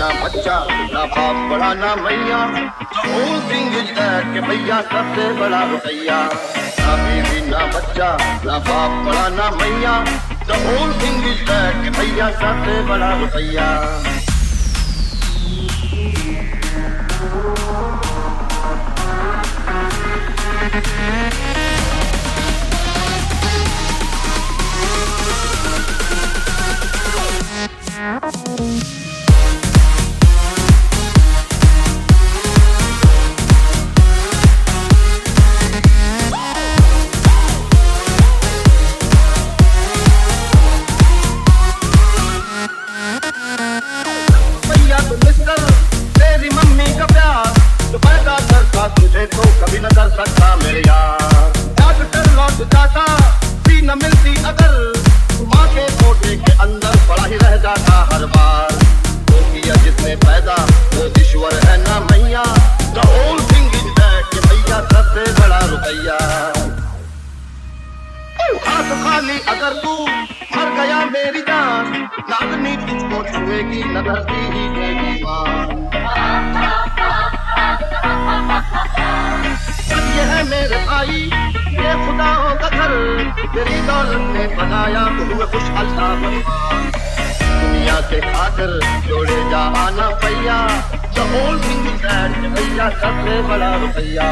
ना बच्चा ना बाप बड़ा ना मैया, the whole thing is that कि भैया सबसे बड़ा रुपया। ना बीवी ना बच्चा ना बाप बड़ा ना मैया, the whole thing is that कि भैया सबसे बड़ा रुपया। तुझे तो कभी न कर सकता मेरे यार, याद कर लौट जाता भी न मिलती अगर, माँ के कोटे के अंदर पड़ा ही रह जाता हर बार। तो किया जिसने पैदा वो ईश्वर है ना मैया, the whole thing is that कि भैया सबसे बड़ा रुपया। हाथ खाली अगर तू मर गया मेरी जान, नागनी तुझको छुएगी न धरती ही देगी मां। ये है मेरे भाई ये खुदाओं का घर, तेरी दौलत ने बनाया हुए खुशहाल सा परिवार। दुनिया के खातिर जोड़े जा आना भैया, the whole thing is that कि भैया सबसे बड़ा रुपया।